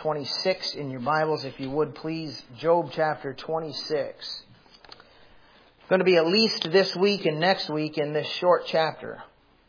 26 in your Bibles, if you would please. Job chapter 26. Going to be at least this week and next week in this short chapter.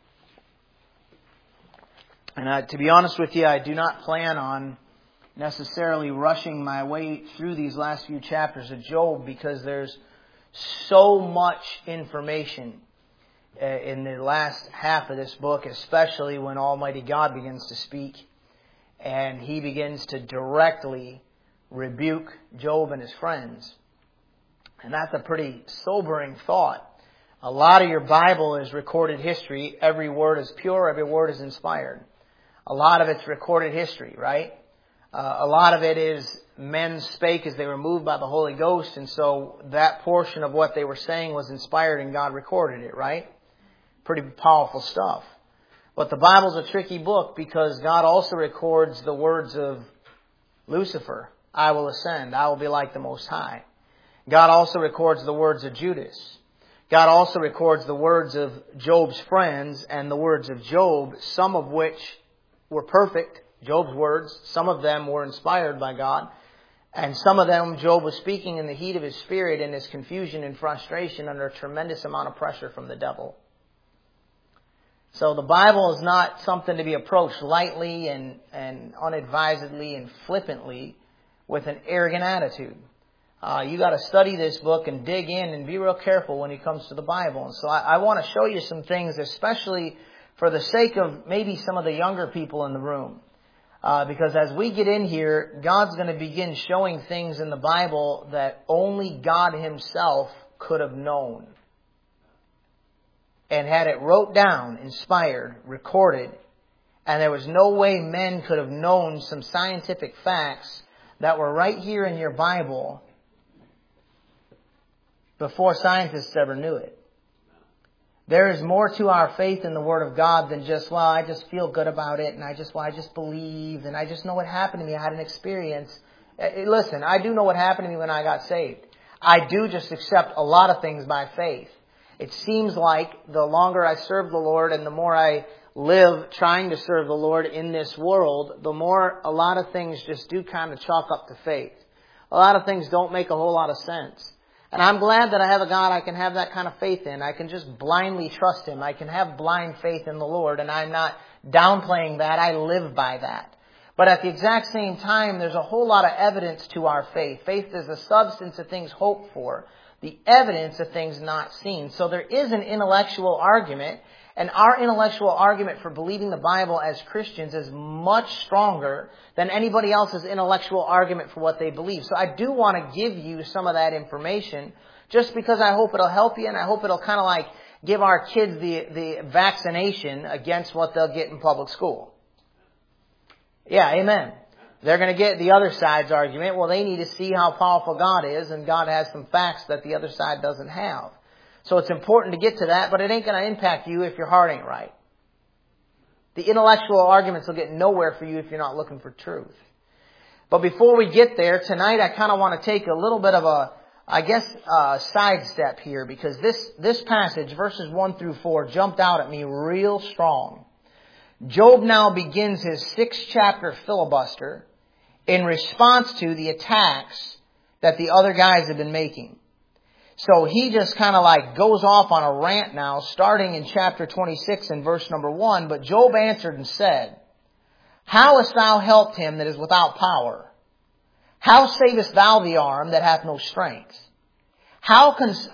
And to be honest with you, I do not plan on necessarily rushing my way through these last few chapters of Job, because there's so much information in the last half of this book, especially when Almighty God begins to speak and He begins to directly rebuke Job and his friends. And that's a pretty sobering thought. A lot of your Bible is recorded history. Every word is pure. Every word is inspired. A lot of it's recorded history, right? A lot of it is men spake as they were moved by the Holy Ghost, and so that portion of what they were saying was inspired and God recorded it, right? Pretty powerful stuff. But the Bible's a tricky book because God also records the words of Lucifer. I will ascend. I will be like the Most High. God also records the words of Judas. God also records the words of Job's friends and the words of Job, some of which were perfect, Job's words. Some of them were inspired by God. And some of them Job was speaking in the heat of his spirit, in his confusion and frustration under a tremendous amount of pressure from the devil. So the Bible is not something to be approached lightly and unadvisedly and flippantly with an arrogant attitude. You got to study this book and dig in and be real careful when it comes to the Bible. And so I want to show you some things, especially for the sake of maybe some of the younger people in the room. Because as we get in here, God's going to begin showing things in the Bible that only God Himself could have known. And had it wrote down, inspired, recorded, and there was no way men could have known some scientific facts that were right here in your Bible before scientists ever knew it. There is more to our faith in the Word of God than just, well, I just feel good about it, and I just believe, and I just know what happened to me. I had an experience. Listen, I do know what happened to me when I got saved. I do just accept a lot of things by faith. It seems like the longer I serve the Lord and the more I live trying to serve the Lord in this world, the more a lot of things just do kind of chalk up to faith. A lot of things don't make a whole lot of sense. And I'm glad that I have a God I can have that kind of faith in. I can just blindly trust Him. I can have blind faith in the Lord, and I'm not downplaying that. I live by that. But at the exact same time, there's a whole lot of evidence to our faith. Faith is the substance of things hoped for, the evidence of things not seen. So there is an intellectual argument, and our intellectual argument for believing the Bible as Christians is much stronger than anybody else's intellectual argument for what they believe. So I do want to give you some of that information just because I hope it'll help you, and I hope it'll kind of like give our kids the vaccination against what they'll get in public school. Yeah, amen. They're going to get the other side's argument. Well, they need to see how powerful God is, and God has some facts that the other side doesn't have. So it's important to get to that, but it ain't going to impact you if your heart ain't right. The intellectual arguments will get nowhere for you if you're not looking for truth. But before we get there, tonight I kind of want to take a little bit of a sidestep here, because this passage, verses 1 through 4, jumped out at me real strong. Job now begins his 6-chapter filibuster in response to the attacks that the other guys have been making. So he just kind of like goes off on a rant now, starting in chapter 26 and verse number 1. But Job answered and said, How hast thou helped him that is without power? How savest thou the arm that hath no strength? How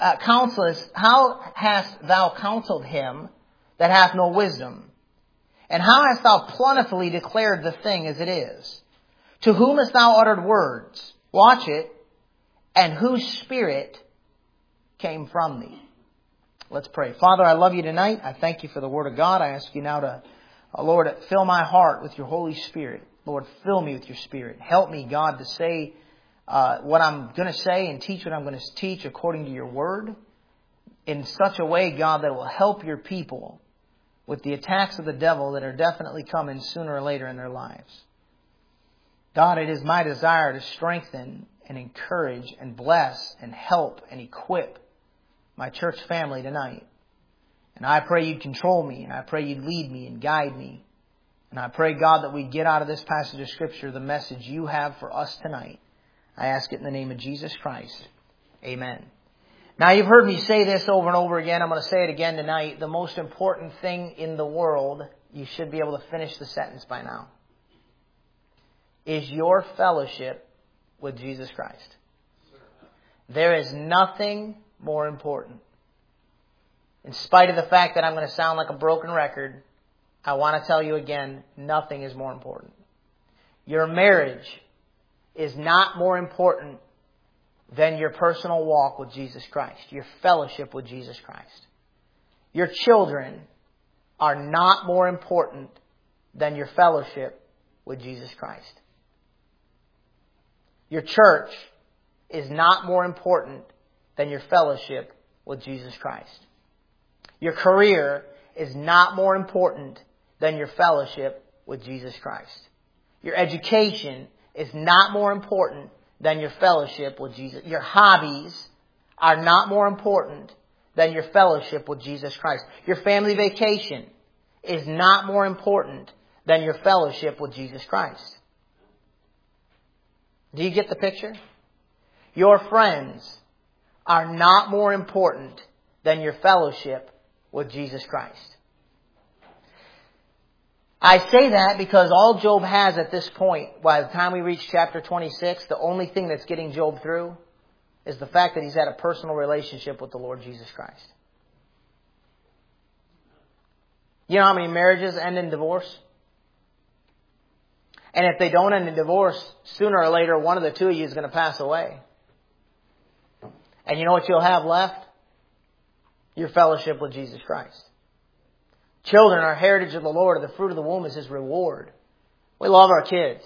hast thou counseled him that hath no wisdom? And how hast thou plentifully declared the thing as it is? To whom hast thou uttered words? Watch it. And whose spirit came from thee? Let's pray. Father, I love you tonight. I thank you for the Word of God. I ask you now to, Lord, fill my heart with your Holy Spirit. Lord, fill me with your Spirit. Help me, God, to say what I'm going to say and teach what I'm going to teach according to your Word in such a way, God, that will help your people with the attacks of the devil that are definitely coming sooner or later in their lives. God, it is my desire to strengthen and encourage and bless and help and equip my church family tonight. And I pray you'd control me, and I pray you'd lead me and guide me. And I pray, God, that we get out of this passage of Scripture the message you have for us tonight. I ask it in the name of Jesus Christ. Amen. Now, you've heard me say this over and over again. I'm going to say it again tonight. The most important thing in the world, you should be able to finish the sentence by now, is your fellowship with Jesus Christ. There is nothing more important. In spite of the fact that I'm going to sound like a broken record, I want to tell you again, nothing is more important. Your marriage is not more important than your personal walk with Jesus Christ, your fellowship with Jesus Christ. Your children are not more important than your fellowship with Jesus Christ. Your church is not more important than your fellowship with Jesus Christ. Your career is not more important than your fellowship with Jesus Christ. Your education is not more important than your fellowship with Jesus. Your hobbies are not more important than your fellowship with Jesus Christ. Your family vacation is not more important than your fellowship with Jesus Christ. Do you get the picture? Your friends are not more important than your fellowship with Jesus Christ. I say that because all Job has at this point, by the time we reach chapter 26, the only thing that's getting Job through is the fact that he's had a personal relationship with the Lord Jesus Christ. You know how many marriages end in divorce? And if they don't end in divorce, sooner or later, one of the two of you is going to pass away. And you know what you'll have left? Your fellowship with Jesus Christ. Children are heritage of the Lord. The fruit of the womb is His reward. We love our kids.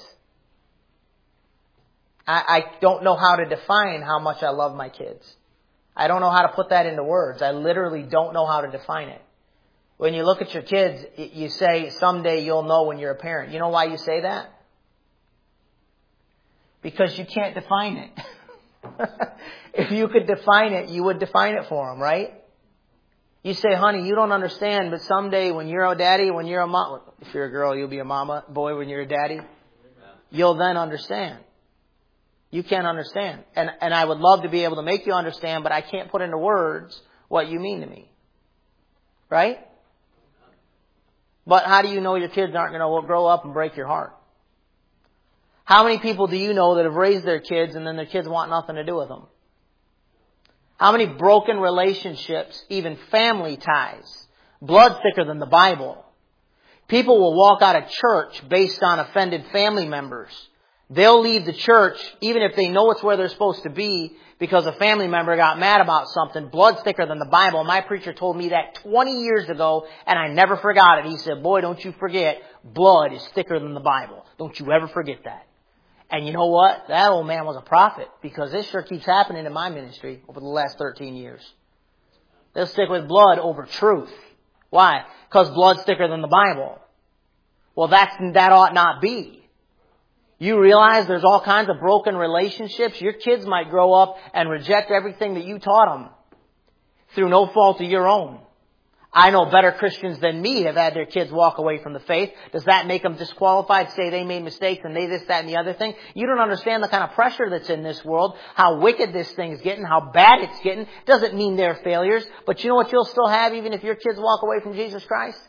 I don't know how to define how much I love my kids. I don't know how to put that into words. I literally don't know how to define it. When you look at your kids, you say, someday you'll know when you're a parent. You know why you say that? Because you can't define it. If you could define it, you would define it for them, right? You say, honey, you don't understand, but someday when you're a daddy, when you're a mom, if you're a girl, you'll be a mama. Boy, when you're a daddy, you'll then understand. You can't understand. And I would love to be able to make you understand, but I can't put into words what you mean to me. Right? But how do you know your kids aren't going to grow up and break your heart? How many people do you know that have raised their kids and then their kids want nothing to do with them? How many broken relationships, even family ties, blood thicker than the Bible? People will walk out of church based on offended family members. They'll leave the church even if they know it's where they're supposed to be because a family member got mad about something. Blood's thicker than the Bible. My preacher told me that 20 years ago and I never forgot it. He said, boy, don't you forget, blood is thicker than the Bible. Don't you ever forget that. And you know what? That old man was a prophet because this sure keeps happening in my ministry over the last 13 years. They'll stick with blood over truth. Why? Because blood's thicker than the Bible. Well, that ought not be. You realize there's all kinds of broken relationships. Your kids might grow up and reject everything that you taught them through no fault of your own. I know better Christians than me have had their kids walk away from the faith. Does that make them disqualified, say they made mistakes and they this, that, and the other thing? You don't understand the kind of pressure that's in this world, how wicked this thing's getting, how bad it's getting. Doesn't mean they're failures. But you know what you'll still have even if your kids walk away from Jesus Christ?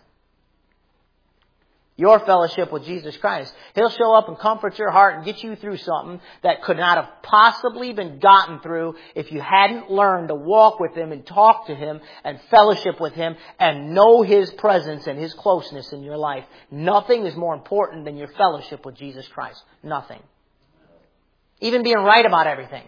Your fellowship with Jesus Christ. He'll show up and comfort your heart and get you through something that could not have possibly been gotten through if you hadn't learned to walk with Him and talk to Him and fellowship with Him and know His presence and His closeness in your life. Nothing is more important than your fellowship with Jesus Christ. Nothing. Even being right about everything.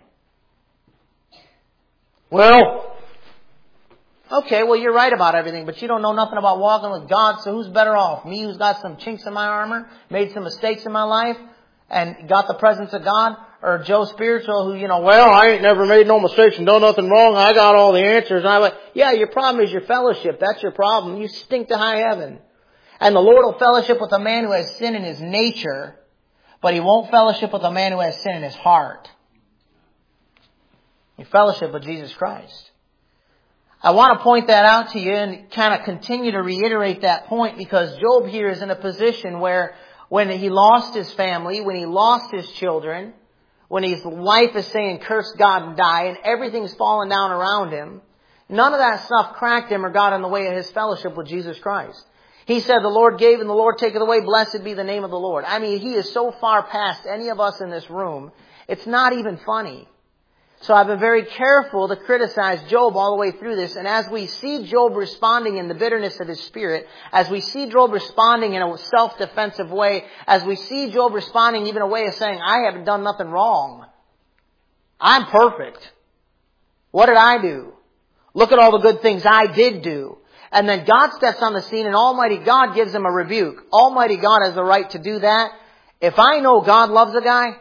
Okay, well, you're right about everything, but you don't know nothing about walking with God, so who's better off? Me who's got some chinks in my armor, made some mistakes in my life, and got the presence of God? Or Joe Spiritual who, I ain't never made no mistakes and done nothing wrong. I got all the answers. Yeah, your problem is your fellowship. That's your problem. You stink to high heaven. And the Lord will fellowship with a man who has sin in his nature, but He won't fellowship with a man who has sin in his heart. You fellowship with Jesus Christ. I want to point that out to you and kind of continue to reiterate that point, because Job here is in a position where when he lost his family, when he lost his children, when his wife is saying curse God and die, and everything's falling down around him, none of that stuff cracked him or got in the way of his fellowship with Jesus Christ. He said, the Lord gave and the Lord taketh away. Blessed be the name of the Lord. I mean, he is so far past any of us in this room, it's not even funny. So I've been very careful to criticize Job all the way through this. And as we see Job responding in the bitterness of his spirit, as we see Job responding in a self-defensive way, as we see Job responding even a way of saying, I haven't done nothing wrong. I'm perfect. What did I do? Look at all the good things I did do. And then God steps on the scene and Almighty God gives him a rebuke. Almighty God has the right to do that. If I know God loves a guy,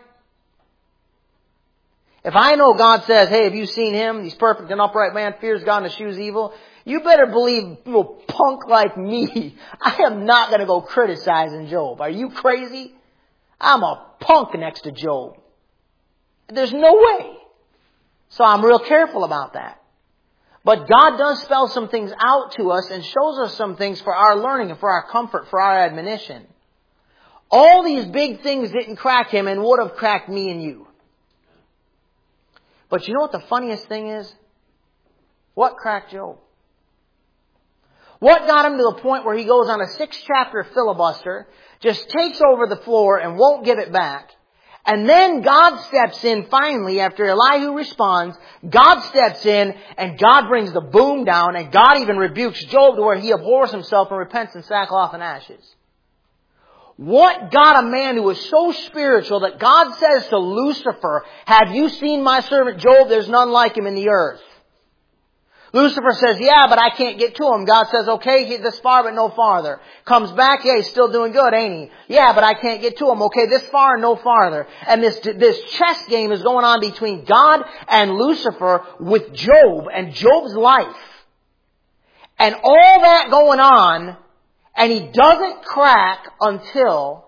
if I know God says, hey, have you seen him? He's perfect and upright man, fears God and eschews evil. You better believe a punk like me, I am not going to go criticizing Job. Are you crazy? I'm a punk next to Job. There's no way. So I'm real careful about that. But God does spell some things out to us and shows us some things for our learning and for our comfort, for our admonition. All these big things didn't crack him and would have cracked me and you. But you know what the funniest thing is? What cracked Job? What got him to the point where he goes on a 6-chapter filibuster, just takes over the floor and won't give it back? And then God steps in finally after Elihu responds. God steps in and God brings the boom down, and God even rebukes Job to where he abhors himself and repents in sackcloth and ashes. What got a man who was so spiritual that God says to Lucifer, have you seen my servant Job? There's none like him in the earth. Lucifer says, yeah, but I can't get to him. God says, okay, he's this far but no farther. Comes back, yeah, he's still doing good, ain't he? Yeah, but I can't get to him. Okay, this far and no farther. And this chess game is going on between God and Lucifer with Job and Job's life. And all that going on, and he doesn't crack until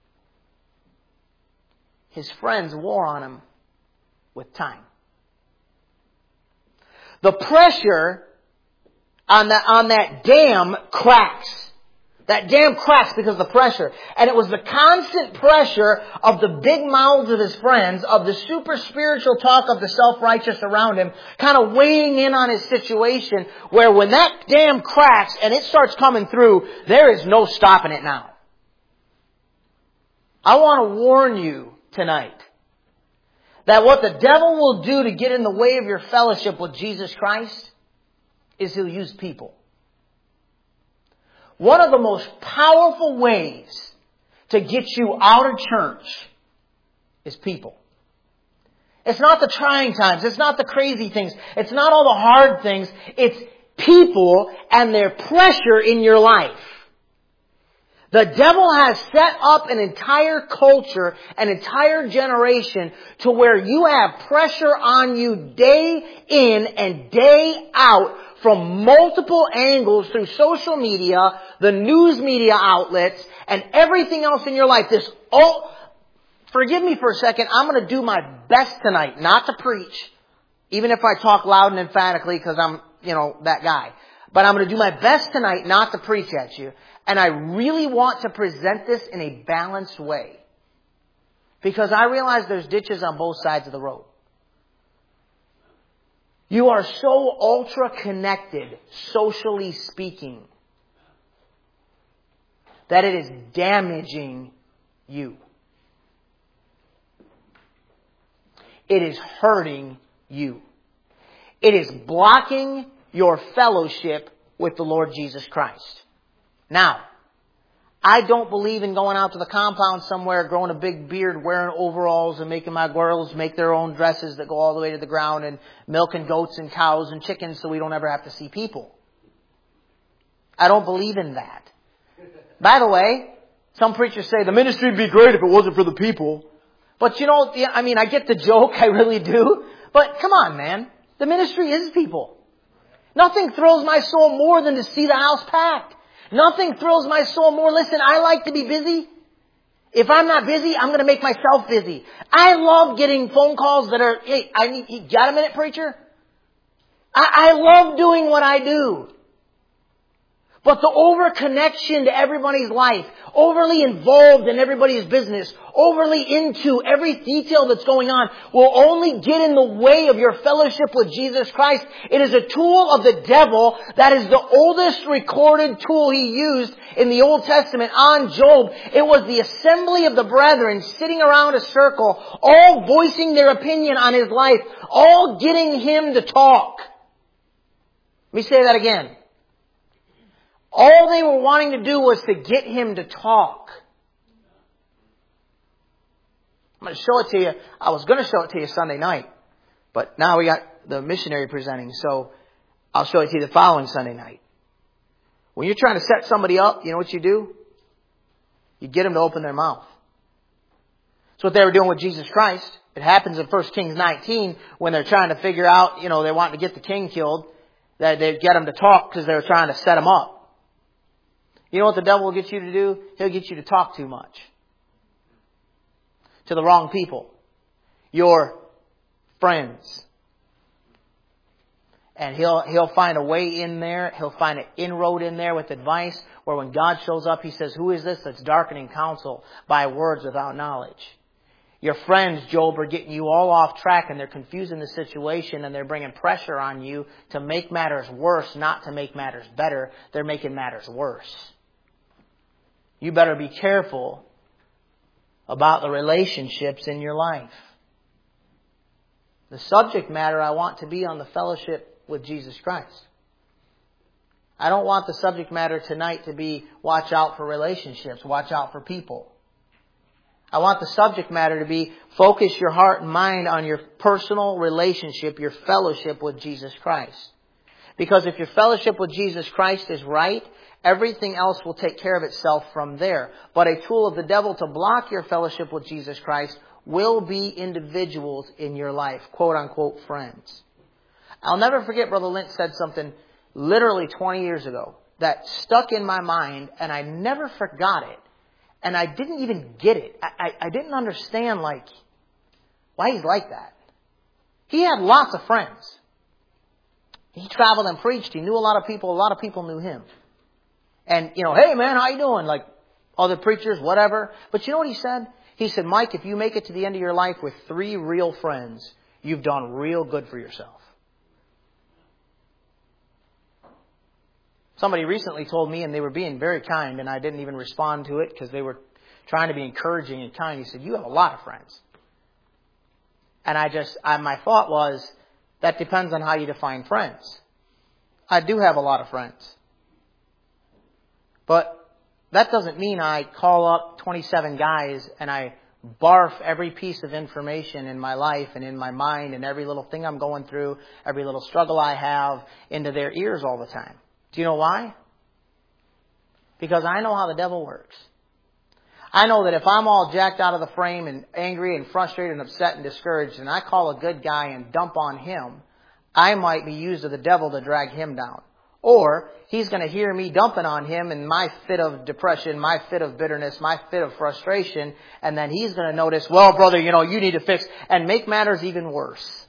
his friends wore on him with time. The pressure on that dam cracks. That dam cracks because of the pressure. And it was the constant pressure of the big mouths of his friends, of the super spiritual talk of the self-righteous around him, kind of weighing in on his situation, where when that dam cracks and it starts coming through, there is no stopping it now. I want to warn you tonight that what the devil will do to get in the way of your fellowship with Jesus Christ is he'll use people. One of the most powerful ways to get you out of church is people. It's not the trying times. It's not the crazy things. It's not all the hard things. It's people and their pressure in your life. The devil has set up an entire culture, an entire generation, to where you have pressure on you day in and day out from multiple angles through social media, the news media outlets, and everything else in your life. Forgive me for a second. I'm going to do my best tonight not to preach, even if I talk loud and emphatically because I'm, that guy. But I'm going to do my best tonight not to preach at you. And I really want to present this in a balanced way. Because I realize there's ditches on both sides of the road. You are so ultra connected, socially speaking, that it is damaging you. It is hurting you. It is blocking your fellowship with the Lord Jesus Christ. Now, I don't believe in going out to the compound somewhere, growing a big beard, wearing overalls, and making my girls make their own dresses that go all the way to the ground, and milking goats and cows and chickens so we don't ever have to see people. I don't believe in that. By the way, some preachers say the ministry would be great if it wasn't for the people. But I get the joke, I really do. But come on, man. The ministry is people. Nothing thrills my soul more than to see the house packed. Nothing thrills my soul more. Listen, I like to be busy. If I'm not busy, I'm going to make myself busy. I love getting phone calls that are, hey, you got a minute, preacher? I love doing what I do. But the over-connection to everybody's life, overly involved in everybody's business, overly into every detail that's going on, will only get in the way of your fellowship with Jesus Christ. It is a tool of the devil. That is the oldest recorded tool he used in the Old Testament on Job. It was the assembly of the brethren sitting around a circle, all voicing their opinion on his life, all getting him to talk. Let me say that again. All they were wanting to do was to get him to talk. I'm going to show it to you. I was going to show it to you Sunday night. But now we got the missionary presenting. So I'll show it to you the following Sunday night. When you're trying to set somebody up, you know what you do? You get them to open their mouth. That's what they were doing with Jesus Christ. It happens in 1 Kings 19 when they're trying to figure out, they want to get the king killed. That they get him to talk because they were trying to set him up. You know what the devil will get you to do? He'll get you to talk too much. To the wrong people. Your friends. And he'll find a way in there. He'll find an inroad in there with advice. Where when God shows up, He says, who is this that's darkening counsel by words without knowledge? Your friends, Job, are getting you all off track and they're confusing the situation and they're bringing pressure on you to make matters worse, not to make matters better. They're making matters worse. You better be careful about the relationships in your life. The subject matter I want to be on the fellowship with Jesus Christ. I don't want the subject matter tonight to be watch out for relationships, watch out for people. I want the subject matter to be focus your heart and mind on your personal relationship, your fellowship with Jesus Christ. Because if your fellowship with Jesus Christ is right, everything else will take care of itself from there. But a tool of the devil to block your fellowship with Jesus Christ will be individuals in your life, quote unquote friends. I'll never forget Brother Lynch said something literally 20 years ago that stuck in my mind and I never forgot it. And I didn't even get it. I didn't understand why he's like that. He had lots of friends. He traveled and preached. He knew a lot of people. A lot of people knew him. And, hey man, how you doing? Like other preachers, whatever. But you know what he said? He said, Mike, if you make it to the end of your life with 3 real friends, you've done real good for yourself. Somebody recently told me, and they were being very kind, and I didn't even respond to it because they were trying to be encouraging and kind. He said, you have a lot of friends. And my thought was, that depends on how you define friends. I do have a lot of friends. But that doesn't mean I call up 27 guys and I barf every piece of information in my life and in my mind and every little thing I'm going through, every little struggle I have into their ears all the time. Do you know why? Because I know how the devil works. I know that if I'm all jacked out of the frame and angry and frustrated and upset and discouraged and I call a good guy and dump on him, I might be used of the devil to drag him down. Or he's going to hear me dumping on him in my fit of depression, my fit of bitterness, my fit of frustration, and then he's going to notice, well, brother, you need to fix, and make matters even worse.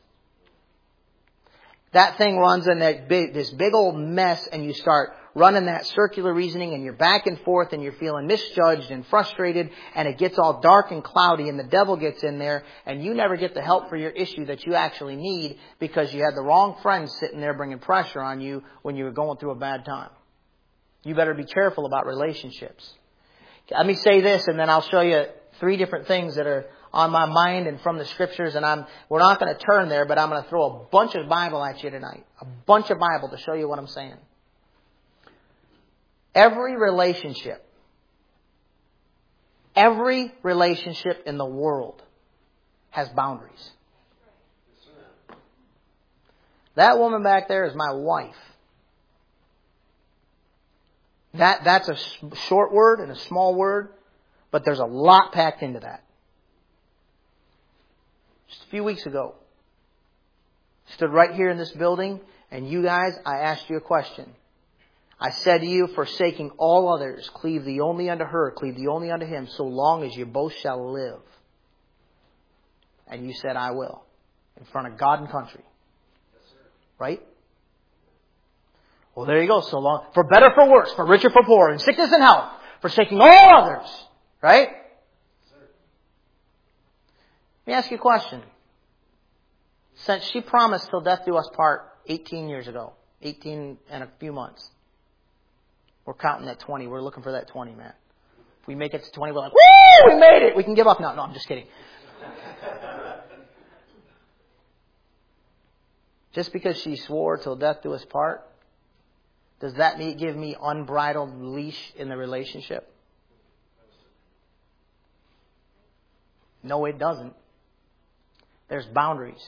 That thing runs in this big old mess, and you start running that circular reasoning, and you're back and forth, and you're feeling misjudged and frustrated, and it gets all dark and cloudy, and the devil gets in there, and you never get the help for your issue that you actually need because you had the wrong friends sitting there bringing pressure on you when you were going through a bad time. You better be careful about relationships. Let me say this, and then I'll show you 3 different things that are on my mind and from the Scriptures, and we're not going to turn there, but I'm going to throw a bunch of Bible at you tonight. A bunch of Bible to show you what I'm saying. Every relationship in the world has boundaries. That woman back there is my wife. That's a short word and a small word, but there's a lot packed into that. Just a few weeks ago, stood right here in this building, and you guys, I asked you a question. I said to you, forsaking all others, cleave thee only unto her, cleave thee only unto him, so long as you both shall live. And you said, I will. In front of God and country. Yes, sir. Right? Well, there you go. So long. For better, for worse, for richer, for poorer, in sickness and health, forsaking all others. Right? Let me ask you a question. Since she promised till death do us part 18 years ago, 18 and a few months, we're counting that 20. We're looking for that 20, man. If we make it to 20, we're like, woo, we made it. We can give up now. No, I'm just kidding. Just because she swore till death do us part, does that give me unbridled leash in the relationship? No, it doesn't. There's boundaries.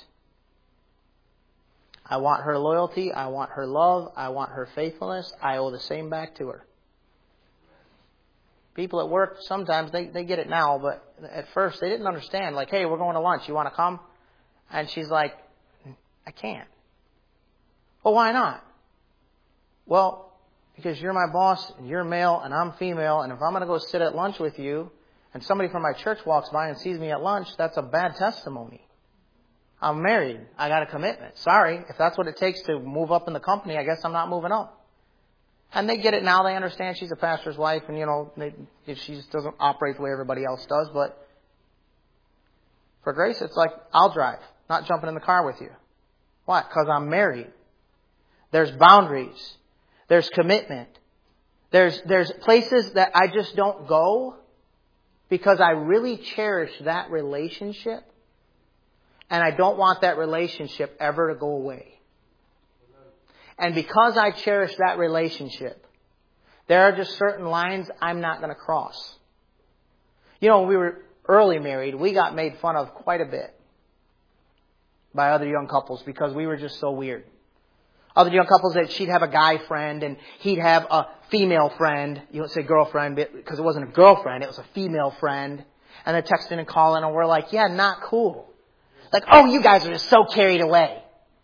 I want her loyalty. I want her love. I want her faithfulness. I owe the same back to her. People at work, sometimes they get it now, but at first they didn't understand. Like, hey, we're going to lunch. You want to come? And she's like, I can't. Well, why not? Well, because you're my boss and you're male and I'm female, and if I'm going to go sit at lunch with you and somebody from my church walks by and sees me at lunch, that's a bad testimony. I'm married. I got a commitment. Sorry. If that's what it takes to move up in the company, I guess I'm not moving up. And they get it now. They understand she's a pastor's wife and, she just doesn't operate the way everybody else does. But for Grace, it's like, I'll drive, not jumping in the car with you. Why? Because I'm married. There's boundaries. There's commitment. There's places that I just don't go because I really cherish that relationship. And I don't want that relationship ever to go away. And because I cherish that relationship, there are just certain lines I'm not going to cross. When we were early married, we got made fun of quite a bit by other young couples because we were just so weird. Other young couples, that she'd have a guy friend and he'd have a female friend. You don't say girlfriend because it wasn't a girlfriend, it was a female friend. And they're texting and calling and we're like, yeah, not cool. Like, oh, you guys are just so carried away.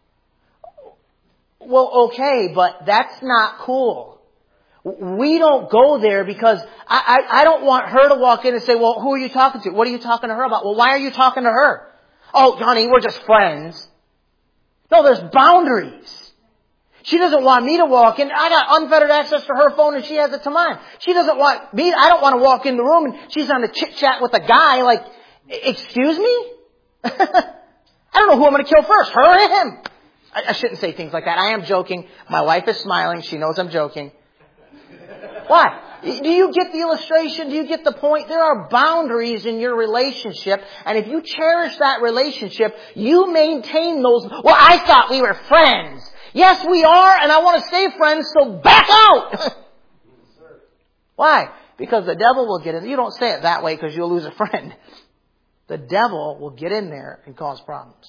Well, okay, but that's not cool. We don't go there because I don't want her to walk in and say, well, who are you talking to? What are you talking to her about? Well, why are you talking to her? Oh, honey, we're just friends. No, there's boundaries. She doesn't want me to walk in. I got unfettered access to her phone and she has it to mine. She doesn't want me. I don't want to walk in the room and she's on a chit chat with a guy. Like, excuse me? I don't know who I'm going to kill first, her or him. I shouldn't say things like that. I am joking. My wife is smiling. She knows I'm joking. Why? Do you get the illustration? Do you get the point? There are boundaries in your relationship. And if you cherish that relationship, you maintain those. Well, I thought we were friends. Yes, we are. And I want to stay friends. So back out. Why? Because the devil will get in. You don't say it that way because you'll lose a friend. The devil will get in there and cause problems.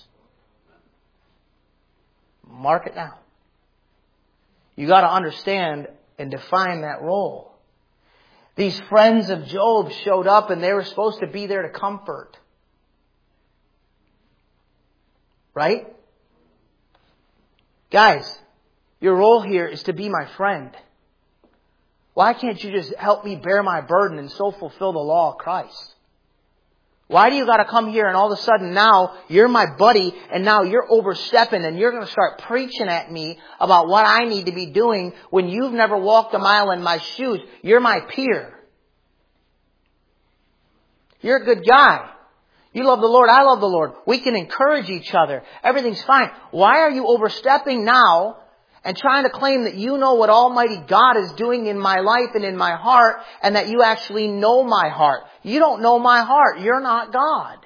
Mark it down. You got to understand and define that role. These friends of Job showed up and they were supposed to be there to comfort. Right? Guys, your role here is to be my friend. Why can't you just help me bear my burden and so fulfill the law of Christ? Why do you got to come here and all of a sudden now you're my buddy and now you're overstepping and you're going to start preaching at me about what I need to be doing when you've never walked a mile in my shoes? You're my peer. You're a good guy. You love the Lord. I love the Lord. We can encourage each other. Everything's fine. Why are you overstepping now and trying to claim that you know what Almighty God is doing in my life and in my heart and that you actually know my heart? You don't know my heart. You're not God.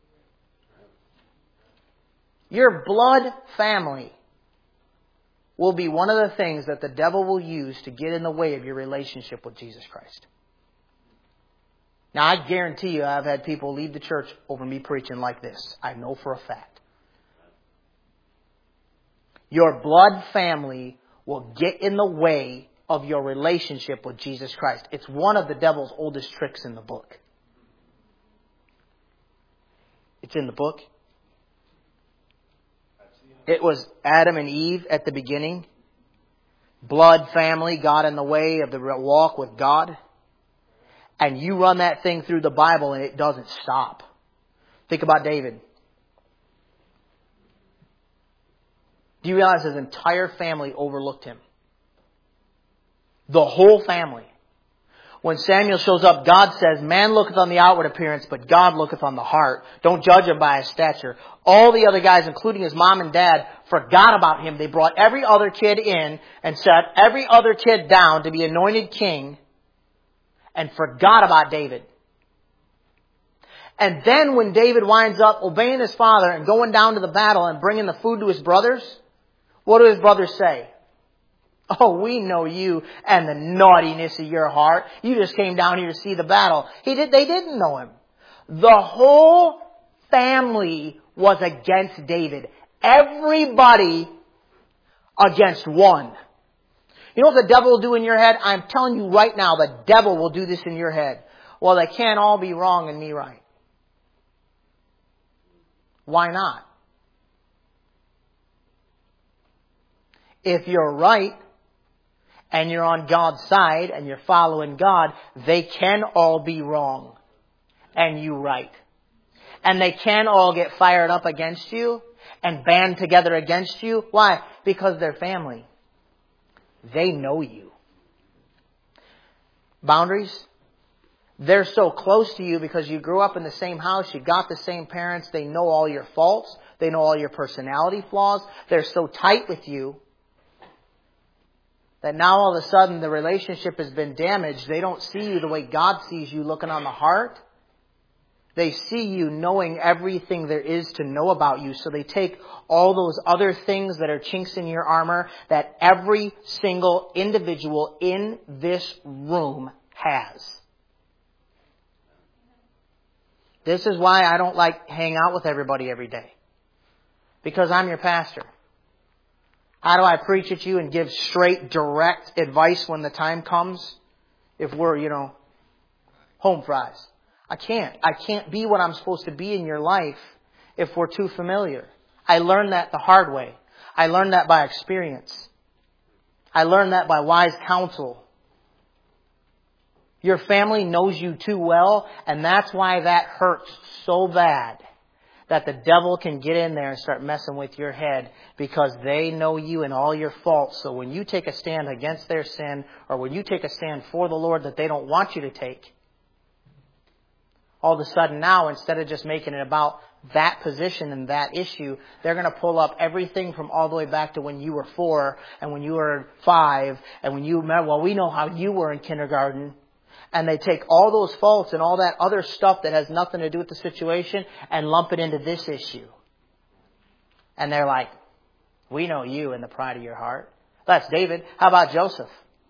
Your blood family will be one of the things that the devil will use to get in the way of your relationship with Jesus Christ. Now, I guarantee you I've had people leave the church over me preaching like this. I know for a fact. Your blood family will get in the way of your relationship with Jesus Christ. It's one of the devil's oldest tricks in the book. It's in the book. It was Adam and Eve at the beginning. Blood family got in the way of the walk with God. And you run that thing through the Bible and it doesn't stop. Think about David. Do you realize his entire family overlooked him? The whole family. When Samuel shows up, God says, man looketh on the outward appearance, but God looketh on the heart. Don't judge him by his stature. All the other guys, including his mom and dad, forgot about him. They brought every other kid in and set every other kid down to be anointed king and forgot about David. And then when David winds up obeying his father and going down to the battle and bringing the food to his brothers, what do his brothers say? Oh, we know you and the naughtiness of your heart. You just came down here to see the battle. They didn't know him. The whole family was against David. Everybody against one. You know what the devil will do in your head? I'm telling you right now, the devil will do this in your head. Well, they can't all be wrong and me right. Why not? If you're right, and you're on God's side, and you're following God, they can all be wrong, and you right. And they can all get fired up against you, and band together against you. Why? Because they're family. They know you. Boundaries? They're so close to you because you grew up in the same house, you got the same parents, they know all your faults, they know all your personality flaws, they're so tight with you that now all of a sudden the relationship has been damaged. They don't see you the way God sees you, looking on the heart. They see you knowing everything there is to know about you. So they take all those other things that are chinks in your armor that every single individual in this room has. This is why I don't like hang out with everybody every day. Because I'm your pastor. How do I preach at you and give straight, direct advice when the time comes? If we're, home fries. I can't. I can't be what I'm supposed to be in your life if we're too familiar. I learned that the hard way. I learned that by experience. I learned that by wise counsel. Your family knows you too well, and that's why that hurts so bad. That the devil can get in there and start messing with your head because they know you and all your faults. So when you take a stand against their sin or when you take a stand for the Lord that they don't want you to take, all of a sudden now, instead of just making it about that position and that issue, they're going to pull up everything from all the way back to when you were 4 and when you were 5 and when you met, we know how you were in kindergarten. And they take all those faults and all that other stuff that has nothing to do with the situation and lump it into this issue. And they're like, we know you and the pride of your heart. That's David. How about Joseph?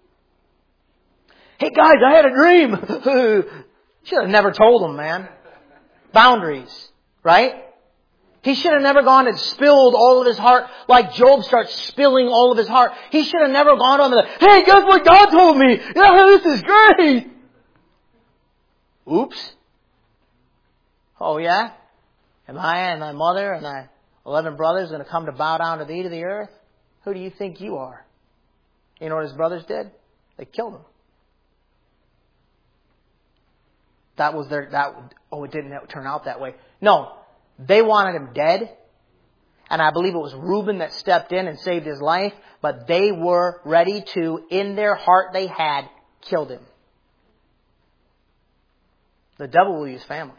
Hey guys, I had a dream. Should have never told them, man. Boundaries, right? He should have never gone and spilled all of his heart like Job starts spilling all of his heart. He should have never gone on to hey, guess what God told me? Yeah, this is great. Oops. Oh yeah? Am I and thy mother and thy 11 brothers going to come to bow down to thee to the earth? Who do you think you are? You know what his brothers did? They killed him. It didn't turn out that way. No, they wanted him dead. And I believe it was Reuben that stepped in and saved his life. But they were ready to, in their heart they had, killed him. The devil will use family.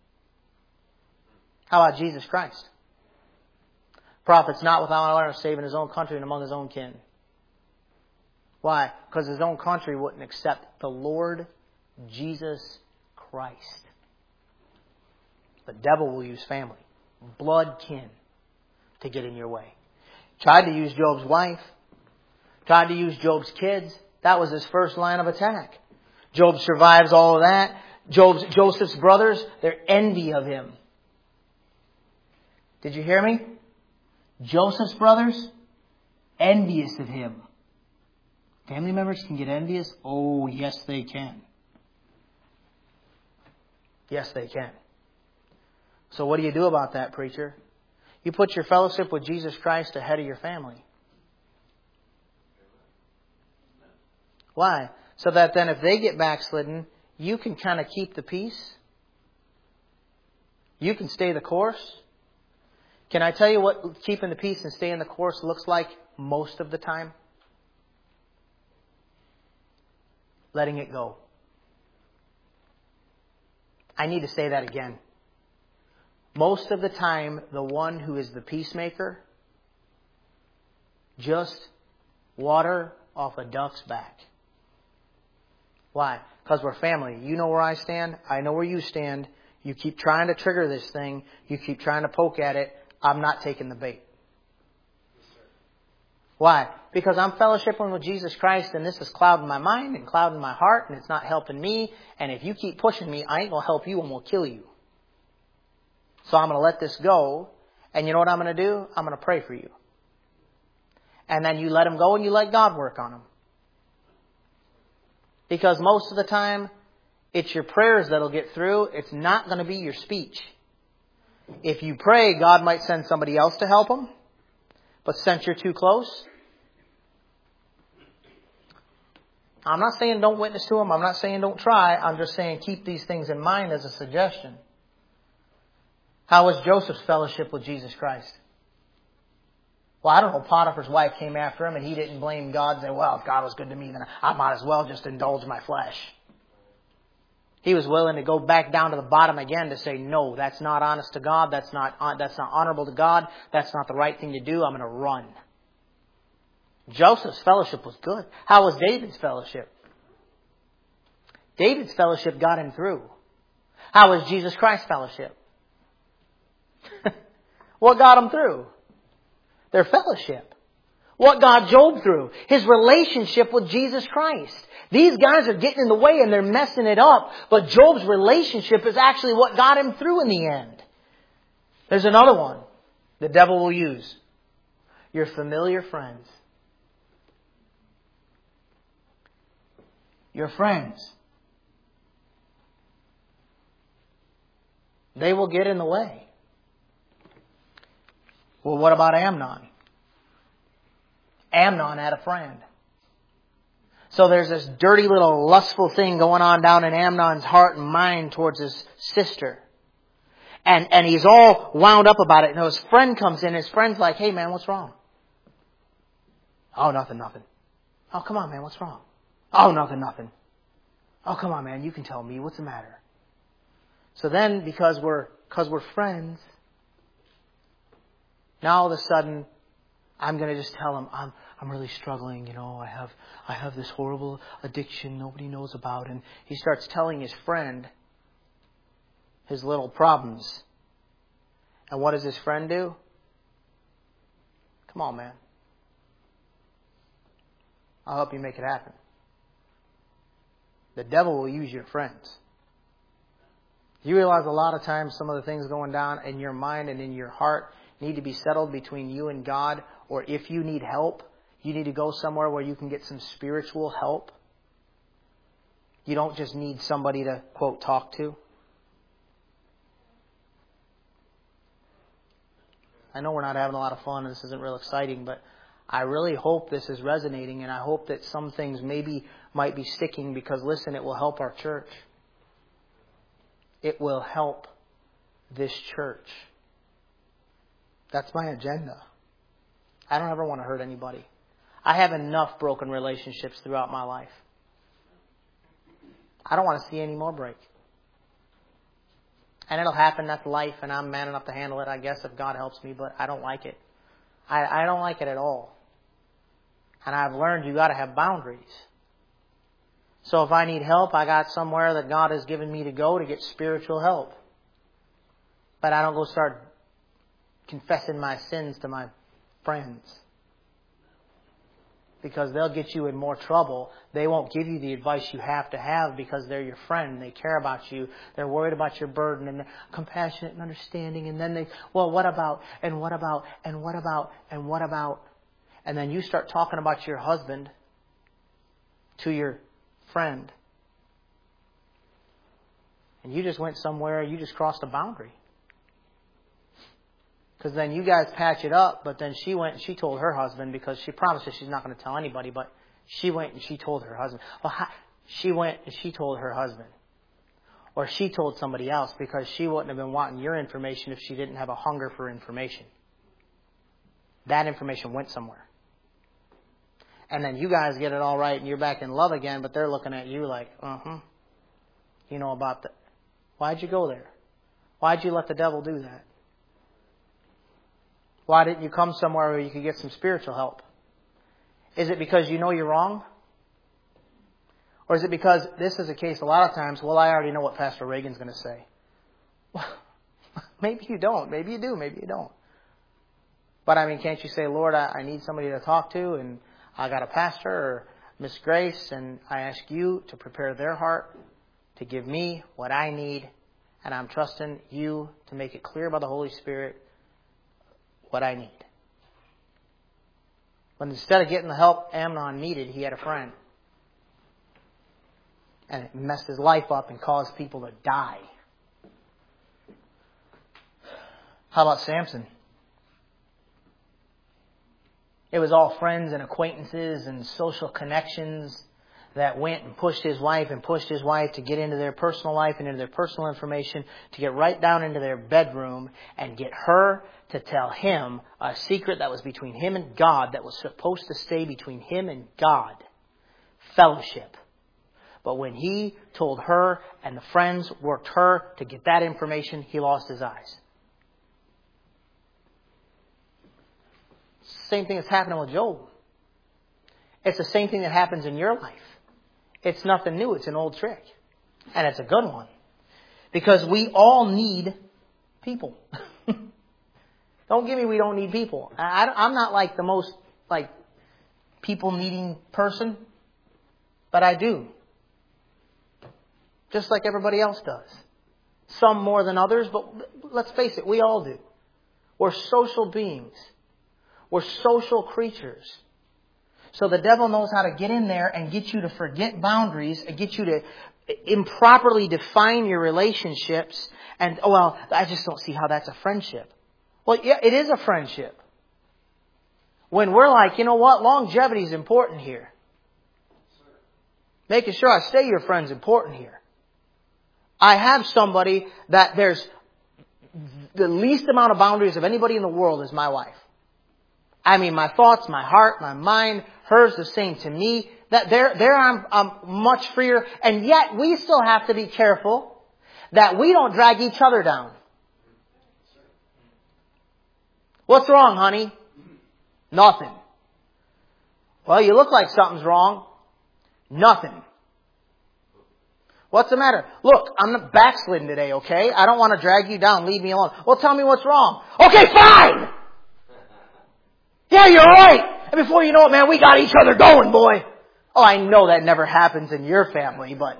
How about Jesus Christ? Prophet's not without honor, saving his own country and among his own kin. Why? Because his own country wouldn't accept the Lord Jesus Christ. The devil will use family, blood kin, to get in your way. Tried to use Job's wife. Tried to use Job's kids. That was his first line of attack. Job survives all of that. Joseph's brothers, they're envy of him. Did you hear me? Joseph's brothers, envious of him. Family members can get envious? Oh, yes they can. Yes they can. So what do you do about that, preacher? You put your fellowship with Jesus Christ ahead of your family. Why? So that then if they get backslidden, you can kind of keep the peace. You can stay the course. Can I tell you what keeping the peace and staying the course looks like most of the time? letting it go. I need to say that again. Most of the time, the one who is the peacemaker, just water off a duck's back. Why? Because we're family. You know where I stand. I know where you stand. You keep trying to trigger this thing. You keep trying to poke at it. I'm not taking the bait. Why? Because I'm fellowshipping with Jesus Christ, and this is clouding my mind and clouding my heart, and it's not helping me. And if you keep pushing me, I ain't going to help you and will kill you. So I'm going to let this go. And you know what I'm going to do? I'm going to pray for you. And then you let him go and you let God work on him. Because most of the time, it's your prayers that'll get through. It's not going to be your speech. If you pray, God might send somebody else to help him. But since you're too close, I'm not saying don't witness to him. I'm not saying don't try. I'm just saying keep these things in mind as a suggestion. How was Joseph's fellowship with Jesus Christ? Well, I don't know. Potiphar's wife came after him and he didn't blame God and say, well, if God was good to me, then I might as well just indulge my flesh. He was willing to go back down to the bottom again to say, no, that's not honest to God. That's not honorable to God. That's not the right thing to do. I'm going to run. Joseph's fellowship was good. How was David's fellowship? David's fellowship got him through. How was Jesus Christ's fellowship? What got him through? Their fellowship. What got Job through? His relationship with Jesus Christ. These guys are getting in the way and they're messing it up. But Job's relationship is actually what got him through in the end. There's another one the devil will use. Your familiar friends. Your friends. They will get in the way. Well, what about Amnon? Amnon had a friend. So there's this dirty little lustful thing going on down in Amnon's heart and mind towards his sister. And he's all wound up about it. And his friend comes in. His friend's like, hey man, what's wrong? Oh, nothing. Oh, come on man, what's wrong? Oh, nothing. Oh, come on man, you can tell me. What's the matter? So then, because we're friends, now all of a sudden, I'm going to just tell him, I'm really struggling, you know, I have this horrible addiction nobody knows about. And he starts telling his friend his little problems. And what does his friend do? Come on, man. I'll help you make it happen. The devil will use your friends. You realize a lot of times some of the things going down in your mind and in your heart need to be settled between you and God. Or if you need help, you need to go somewhere where you can get some spiritual help. You don't just need somebody to, quote, talk to. I know we're not having a lot of fun and this isn't real exciting, but I really hope this is resonating, and I hope that some things maybe might be sticking because, listen, it will help our church. It will help this church. That's my agenda. I don't ever want to hurt anybody. I have enough broken relationships throughout my life. I don't want to see any more break. And it'll happen, that's life, and I'm man enough to handle it, I guess, if God helps me, but I don't like it. I don't like it at all. And I've learned you got to have boundaries. So if I need help, I got somewhere that God has given me to go to get spiritual help. But I don't go start confessing my sins to my friends. Because they'll get you in more trouble. They won't give you the advice you have to have because they're your friend. They care about you. They're worried about your burden and compassionate and understanding. And then they, well, what about, and what about, and what about, and what about? And then you start talking about your husband to your friend. And you just went somewhere, you just crossed a boundary. Because then you guys patch it up, but then she went and she told her husband because she promises she's not going to tell anybody, but she went and she told her husband. Well, she went and she told her husband. Or she told somebody else because she wouldn't have been wanting your information if she didn't have a hunger for information. That information went somewhere. And then you guys get it all right and you're back in love again, but they're looking at you like, you know about that. Why'd you go there? Why'd you let the devil do that? Why didn't you come somewhere where you could get some spiritual help? Is it because you know you're wrong? Or is it because this is a case a lot of times, well, I already know what Pastor Reagan's going to say. Well, maybe you don't. Maybe you do. Maybe you don't. But I mean, can't you say, Lord, I need somebody to talk to, and I got a pastor or Miss Grace, and I ask you to prepare their heart to give me what I need, and I'm trusting you to make it clear by the Holy Spirit what I need. But instead of getting the help Amnon needed, he had a friend. And it messed his life up and caused people to die. How about Samson? It was all friends and acquaintances and social connections that went and pushed his wife to get into their personal life and into their personal information, to get right down into their bedroom and get her to tell him a secret that was between him and God, that was supposed to stay between him and God. Fellowship. But when he told her and the friends worked her to get that information, he lost his eyes. Same thing that's happening with Job. It's the same thing that happens in your life. It's nothing new. It's an old trick. And it's a good one. Because we all need people. Don't give me we don't need people. I'm not like the most people needing person. But I do. Just like everybody else does. Some more than others, but let's face it, we all do. We're social beings. We're social creatures. So the devil knows how to get in there and get you to forget boundaries and get you to improperly define your relationships. And, I just don't see how that's a friendship. Well, yeah, it is a friendship. When we're like, you know what, longevity is important here. Making sure I stay your friend's important here. I have somebody that there's the least amount of boundaries of anybody in the world is my wife. I mean, my thoughts, my heart, my mind, hers the same to me. That there I'm much freer. And yet we still have to be careful that we don't drag each other down. What's wrong, honey? Nothing. Well, you look like something's wrong. Nothing. What's the matter? Look, I'm not backslidden today, okay? I don't want to drag you down. Leave me alone. Well, tell me what's wrong. Okay, fine! Yeah, you're right. And before you know it, man, we got each other going, boy. Oh, I know that never happens in your family, but...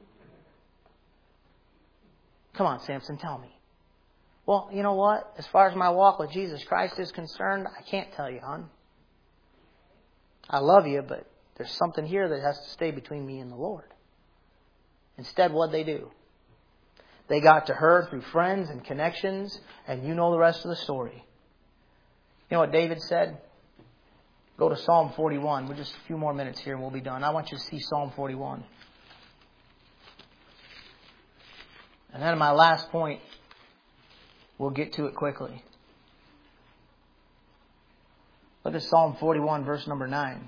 Come on, Samson, tell me. Well, you know what? As far as my walk with Jesus Christ is concerned, I can't tell you, hon. I love you, but there's something here that has to stay between me and the Lord. Instead, what'd they do? They got to her through friends and connections, and you know the rest of the story. You know what David said? Go to Psalm 41. We're just a few more minutes here and we'll be done. I want you to see Psalm 41. And then my last point, we'll get to it quickly. Look at Psalm 41, verse number 9.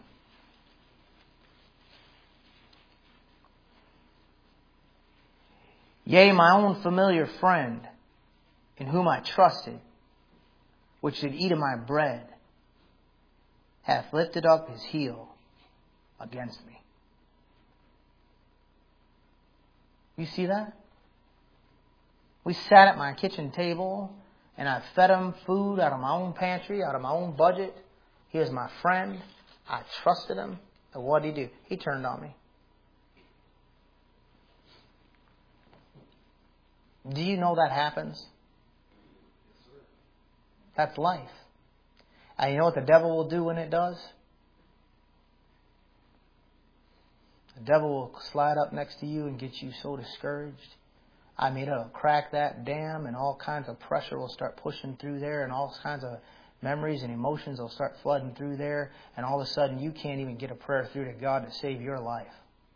Yea, my own familiar friend, in whom I trusted, which did eat of my bread, hath lifted up his heel against me. You see that? We sat at my kitchen table, and I fed him food out of my own pantry, out of my own budget. He was my friend. I trusted him. And what did he do? He turned on me. Do you know that happens? That's life. And you know what the devil will do when it does? The devil will slide up next to you and get you so discouraged. I mean, it'll crack that dam and all kinds of pressure will start pushing through there and all kinds of memories and emotions will start flooding through there. And all of a sudden you can't even get a prayer through to God to save your life.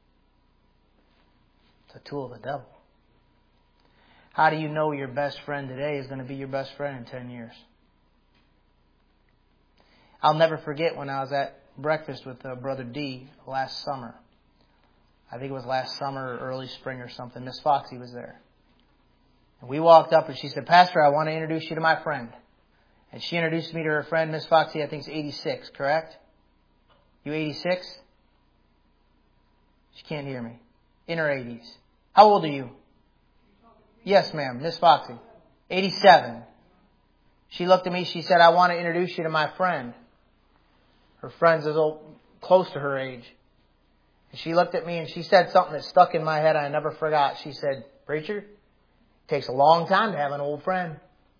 It's a tool of the devil. How do you know your best friend today is going to be your best friend in 10 years? I'll never forget when I was at breakfast with Brother D last summer. I think it was last summer or early spring or something. Miss Foxy was there. And we walked up and she said, Pastor, I want to introduce you to my friend. And she introduced me to her friend, Miss Foxy, I think is 86, correct? You 86? She can't hear me. In her 80s. How old are you? Yes, ma'am. Miss Foxy. 87. She looked at me. She said, I want to introduce you to my friend. Her friend's close to her age. And she looked at me and she said something that stuck in my head I never forgot. She said, Preacher, it takes a long time to have an old friend.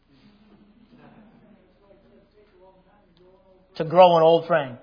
To grow an old friend.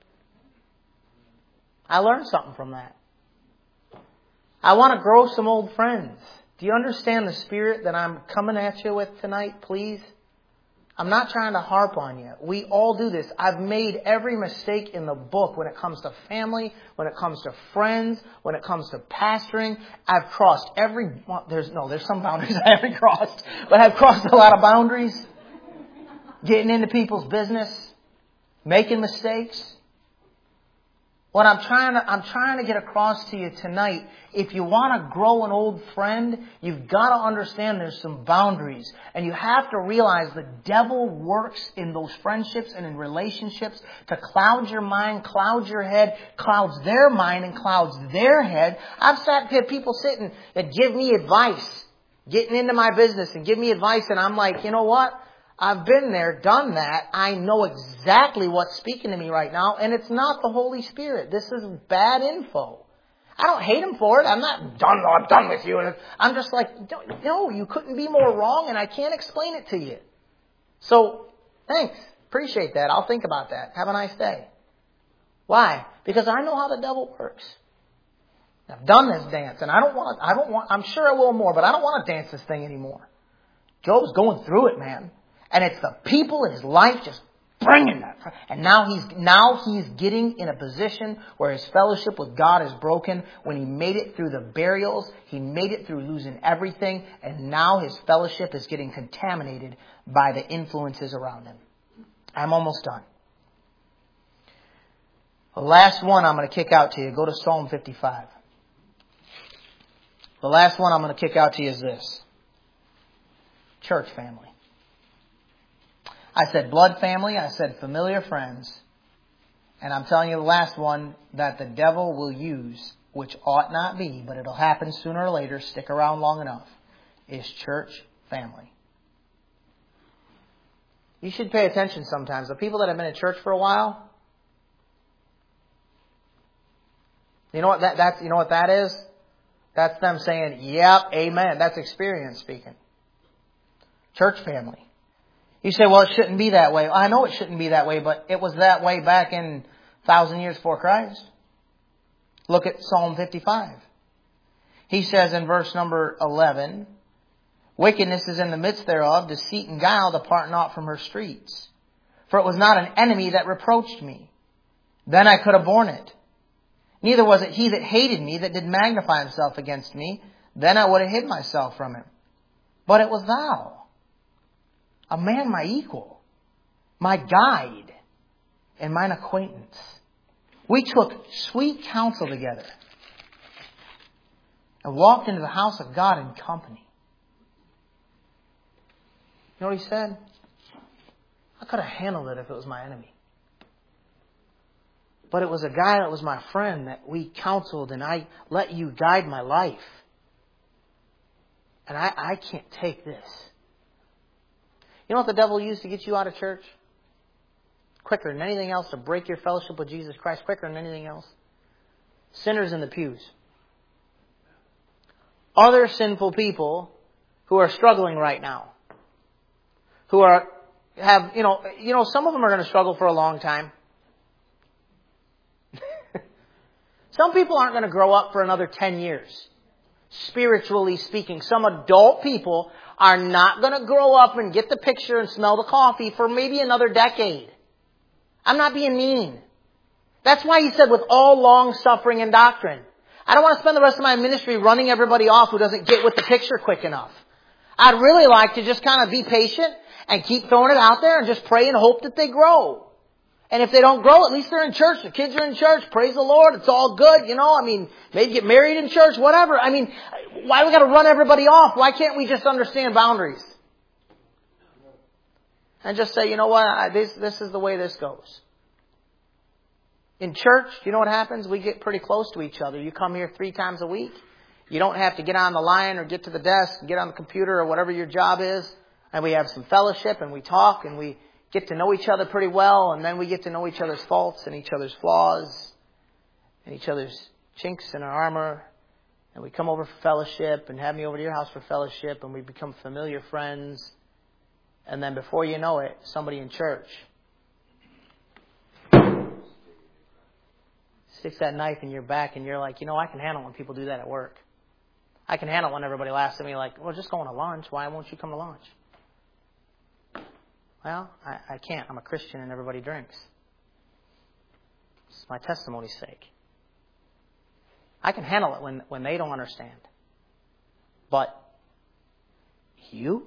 I learned something from that. I want to grow some old friends. Do you understand the spirit that I'm coming at you with tonight, please? I'm not trying to harp on you. We all do this. I've made every mistake in the book when it comes to family, when it comes to friends, when it comes to pastoring. I've crossed there's some boundaries I haven't crossed, but I've crossed a lot of boundaries. Getting into people's business, making mistakes. What I'm trying to get across to you tonight, if you want to grow an old friend, you've got to understand there's some boundaries. And you have to realize the devil works in those friendships and in relationships to cloud your mind, cloud your head, clouds their mind and clouds their head. I've had people sitting that give me advice, getting into my business and give me advice, and I'm like, you know what? I've been there, done that. I know exactly what's speaking to me right now, and it's not the Holy Spirit. This is bad info. I don't hate him for it. I'm done with you. And I'm just like, no, you couldn't be more wrong, and I can't explain it to you. So, thanks. Appreciate that. I'll think about that. Have a nice day. Why? Because I know how the devil works. I've done this dance, and I'm sure I will more, but I don't want to dance this thing anymore. Job's going through it, man. And it's the people in his life just bringing that. And now he's getting in a position where his fellowship with God is broken. When he made it through the burials, he made it through losing everything. And now his fellowship is getting contaminated by the influences around him. I'm almost done. The last one I'm going to kick out to you. Go to Psalm 55. The last one I'm going to kick out to you is this. Church family. I said blood family. I said familiar friends. And I'm telling you the last one that the devil will use, which ought not be, but it'll happen sooner or later, stick around long enough, is church family. You should pay attention sometimes. The people that have been in church for a while, you know what that is? That's them saying, yep, amen. That's experience speaking. Church family. You say, well, it shouldn't be that way. I know it shouldn't be that way, but it was that way back in 1,000 years before Christ. Look at Psalm 55. He says in verse number 11, wickedness is in the midst thereof, deceit and guile depart not from her streets. For it was not an enemy that reproached me. Then I could have borne it. Neither was it he that hated me that did magnify himself against me. Then I would have hid myself from him. But it was thou, a man my equal, my guide, and mine acquaintance. We took sweet counsel together and walked into the house of God in company. You know what he said? I could have handled it if it was my enemy. But it was a guy that was my friend that we counseled, and I let you guide my life. And I can't take this. You know what the devil used to get you out of church? Quicker than anything else, to break your fellowship with Jesus Christ, quicker than anything else. Sinners in the pews. Other sinful people who are struggling right now. Who have some of them are going to struggle for a long time. Some people aren't going to grow up for another 10 years. Spiritually speaking, some adult people are not going to grow up and get the picture and smell the coffee for maybe another decade. I'm not being mean. That's why he said with all long suffering and doctrine. I don't want to spend the rest of my ministry running everybody off who doesn't get with the picture quick enough. I'd really like to just kind of be patient and keep throwing it out there and just pray and hope that they grow. And if they don't grow, at least they're in church. The kids are in church. Praise the Lord. It's all good. You know, I mean, maybe get married in church, whatever. I mean, why do we got to run everybody off? Why can't we just understand boundaries? And just say, you know what, this is the way this goes. In church, you know what happens? We get pretty close to each other. You come here 3 times a week. You don't have to get on the line or get to the desk and get on the computer or whatever your job is. And we have some fellowship and we talk and we get to know each other pretty well. And then we get to know each other's faults and each other's flaws and each other's chinks in our armor. And we come over for fellowship and have me over to your house for fellowship. And we become familiar friends. And then before you know it, somebody in church sticks that knife in your back and you're like, you know, I can handle when people do that at work. I can handle when everybody laughs at me like, well, just going to lunch. Why won't you come to lunch? Well, I can't. I'm a Christian and everybody drinks. It's my testimony's sake. I can handle it when they don't understand. But you?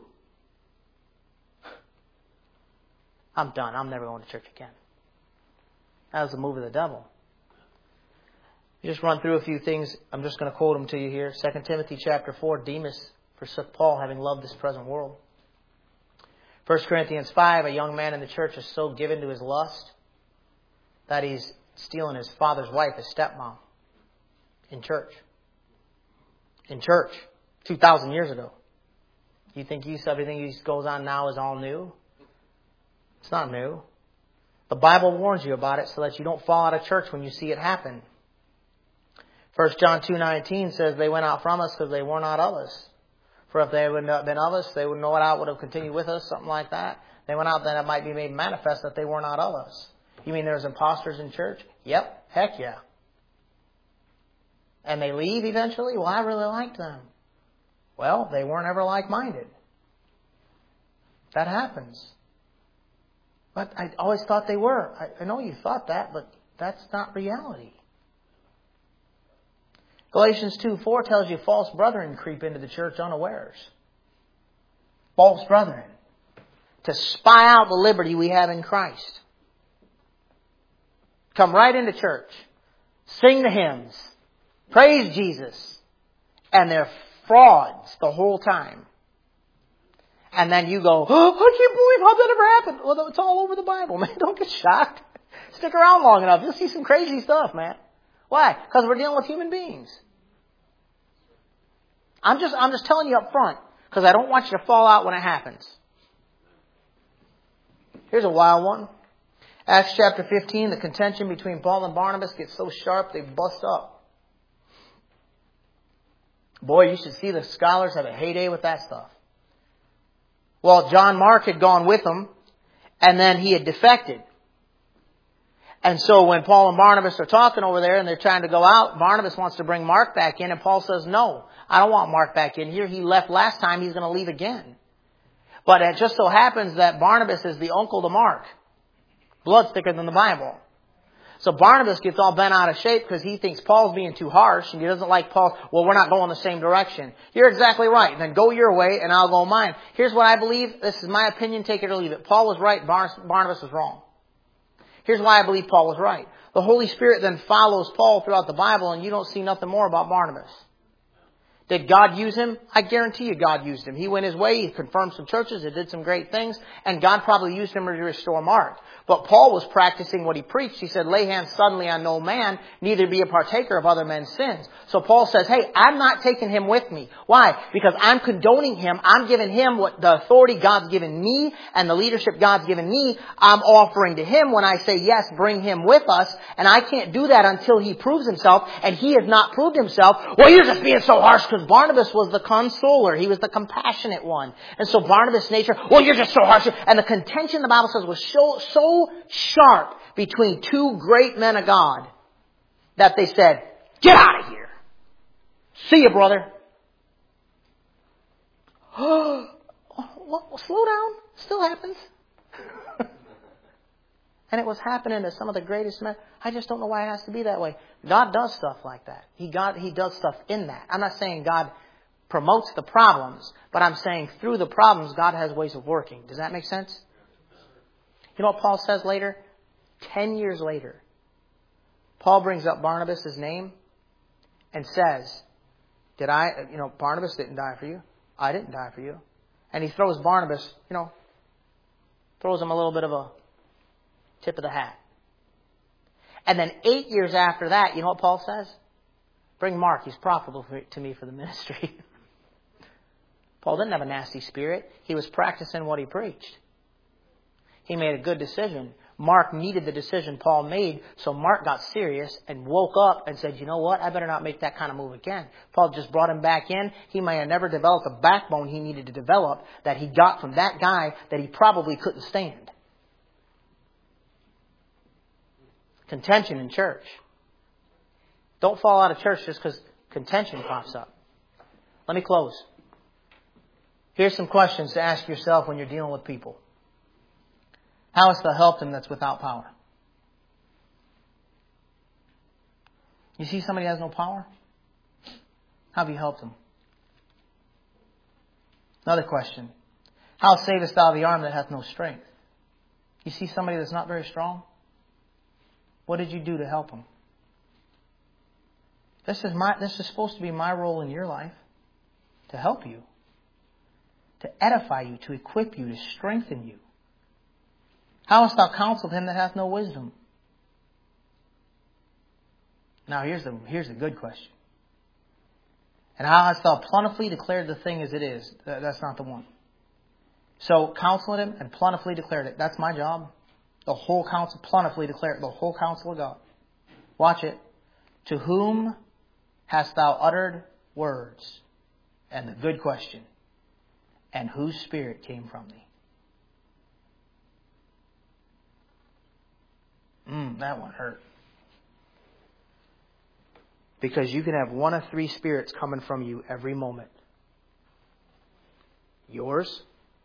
I'm done. I'm never going to church again. That was a move of the devil. Just run through a few things. I'm just going to quote them to you here. 2 Timothy chapter 4, Demas forsook Paul, having loved this present world. 1 Corinthians 5, a young man in the church is so given to his lust that he's stealing his father's wife, his stepmom, in church. In church, 2,000 years ago. You think everything that goes on now is all new? It's not new. The Bible warns you about it so that you don't fall out of church when you see it happen. 1 John 2:19 says they went out from us because they were not of us. For if they would not have been of us, they would know it out, would have continued with us, something like that. They went out that it might be made manifest that they were not of us. You mean there's imposters in church? Yep, heck yeah. And they leave eventually? Well, I really liked them. Well, they weren't ever like-minded. That happens. But I always thought they were. I know you thought that, but that's not reality. Galatians 2:4 tells you false brethren creep into the church unawares. False brethren. To spy out the liberty we have in Christ. Come right into church. Sing the hymns. Praise Jesus. And they're frauds the whole time. And then you go, oh, I can't believe how that ever happened. Well, it's all over the Bible, man. Don't get shocked. Stick around long enough. You'll see some crazy stuff, man. Why? Because we're dealing with human beings. I'm just telling you up front because I don't want you to fall out when it happens. Here's a wild one. Acts chapter 15, the contention between Paul and Barnabas gets so sharp they bust up. Boy, you should see the scholars have a heyday with that stuff. Well, John Mark had gone with them and then he had defected. And so when Paul and Barnabas are talking over there and they're trying to go out, Barnabas wants to bring Mark back in and Paul says, no, I don't want Mark back in here. He left last time. He's going to leave again. But it just so happens that Barnabas is the uncle to Mark. Blood's thicker than the Bible. So Barnabas gets all bent out of shape because he thinks Paul's being too harsh and he doesn't like Paul. Well, we're not going the same direction. You're exactly right. Then go your way and I'll go mine. Here's what I believe. This is my opinion. Take it or leave it. Paul was right. Barnabas was wrong. Here's why I believe Paul was right. The Holy Spirit then follows Paul throughout the Bible and you don't see nothing more about Barnabas. Did God use him? I guarantee you God used him. He went his way. He confirmed some churches. He did some great things. And God probably used him to restore Mark. But Paul was practicing what he preached. He said, lay hands suddenly on no man, neither be a partaker of other men's sins. So Paul says, hey, I'm not taking him with me. Why? Because I'm condoning him. I'm giving him what the authority God's given me and the leadership God's given me. I'm offering to him when I say, yes, bring him with us. And I can't do that until he proves himself. And he has not proved himself. Well, you're just being so harsh because Barnabas was the consoler. He was the compassionate one. And so Barnabas' nature, well, you're just so harsh. And the contention, the Bible says, was so sharp between two great men of God that they said, get out of here. See you, brother. Oh, slow down. Still happens. And it was happening to some of the greatest men. I just don't know why it has to be that way. God does stuff like that. He does stuff in that. I'm not saying God promotes the problems, but I'm saying through the problems, God has ways of working. Does that make sense? You know what Paul says later? 10 years later, Paul brings up Barnabas' name and says, Barnabas didn't die for you. I didn't die for you. And he throws Barnabas, throws him a little bit of a tip of the hat. And then 8 years after that, you know what Paul says? Bring Mark, he's profitable to me for the ministry. Paul didn't have a nasty spirit. He was practicing what he preached. He made a good decision. Mark needed the decision Paul made, so Mark got serious and woke up and said, you know what, I better not make that kind of move again. Paul just brought him back in. He may have never developed a backbone he needed to develop that he got from that guy that he probably couldn't stand. Contention in church. Don't fall out of church just because contention pops up. Let me close. Here's some questions to ask yourself when you're dealing with people. How hast thou helped him that's without power? You see somebody has no power? How have you helped him? Another question. How savest thou the arm that hath no strength? You see somebody that's not very strong? What did you do to help him? This is supposed to be my role in your life. To help you. To edify you. To equip you. To strengthen you. How hast thou counseled him that hath no wisdom? Now here's the good question. And how hast thou plentifully declared the thing as it is? That's not the one. So counseling him and plentifully declared it. That's my job. The whole counsel, plentifully declared the whole counsel of God. Watch it. To whom hast thou uttered words? And the good question. And whose spirit came from thee? That one hurt. Because you can have one of three spirits coming from you every moment. Yours,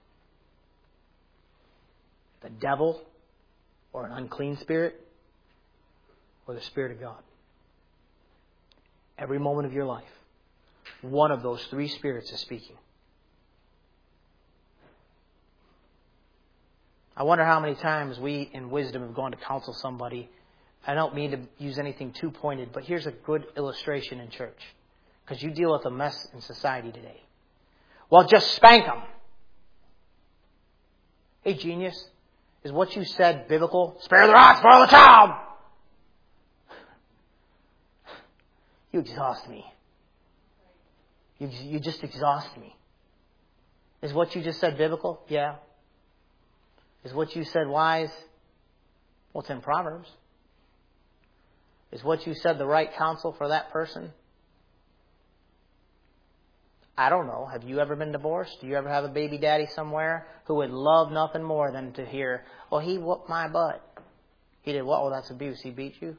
the devil, or an unclean spirit, or the Spirit of God. Every moment of your life, one of those three spirits is speaking. I wonder how many times we in wisdom have gone to counsel somebody. I don't mean to use anything too pointed, but here's a good illustration in church. Because you deal with a mess in society today. Well, just spank them. Hey, genius, is what you said biblical? Spare the rod, spoil the child. You exhaust me. You just exhaust me. Is what you just said biblical? Yeah. Is what you said wise? Well, it's in Proverbs. Is what you said the right counsel for that person? I don't know. Have you ever been divorced? Do you ever have a baby daddy somewhere who would love nothing more than to hear, well, he whooped my butt. He did what? Well, that's abuse. He beat you.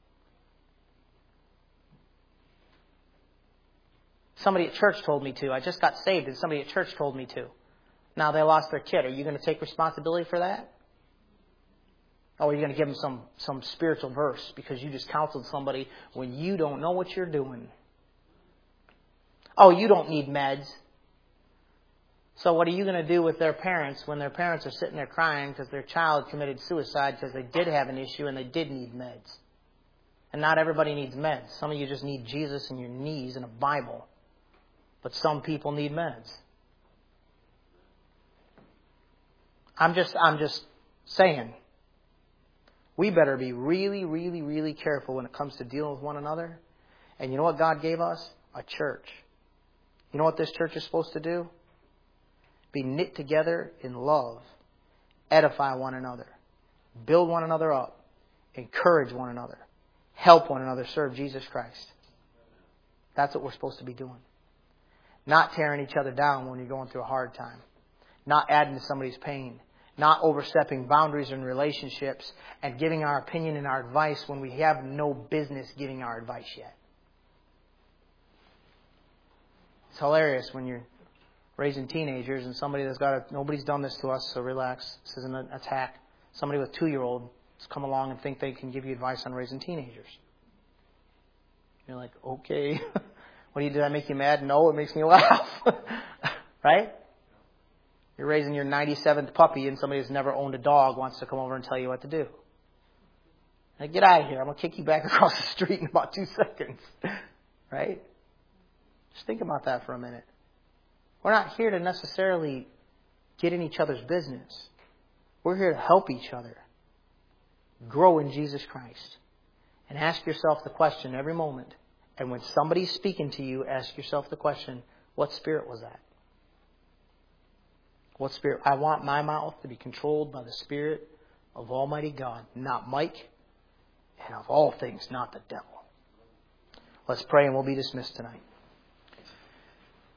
Somebody at church told me to. I just got saved and somebody at church told me to. Now they lost their kid. Are you going to take responsibility for that? Or are you going to give them some spiritual verse because you just counseled somebody when you don't know what you're doing? Oh, you don't need meds. So what are you going to do with their parents when their parents are sitting there crying because their child committed suicide because they did have an issue and they did need meds? And not everybody needs meds. Some of you just need Jesus and your knees and a Bible. But some people need meds. I'm just saying, we better be really, really, really careful when it comes to dealing with one another. And you know what God gave us? A church. You know what this church is supposed to do? Be knit together in love. Edify one another. Build one another up. Encourage one another. Help one another serve Jesus Christ. That's what we're supposed to be doing. Not tearing each other down when you're going through a hard time. Not adding to somebody's pain. Not overstepping boundaries in relationships and giving our opinion and our advice when we have no business giving our advice yet. It's hilarious when you're raising teenagers and somebody that's nobody's done this to us, so relax. This isn't an attack. Somebody with 2-year-olds come along and think they can give you advice on raising teenagers. You're like, okay. What do you do? That make you mad? No, it makes me laugh. Right? You're raising your 97th puppy and somebody who's never owned a dog wants to come over and tell you what to do. Now get out of here. I'm going to kick you back across the street in about 2 seconds. Right? Just think about that for a minute. We're not here to necessarily get in each other's business. We're here to help each other grow in Jesus Christ. And ask yourself the question every moment. And when somebody's speaking to you, ask yourself the question, what spirit was that? What spirit? I want my mouth to be controlled by the Spirit of Almighty God, not Mike, and of all things, not the devil. Let's pray and we'll be dismissed tonight.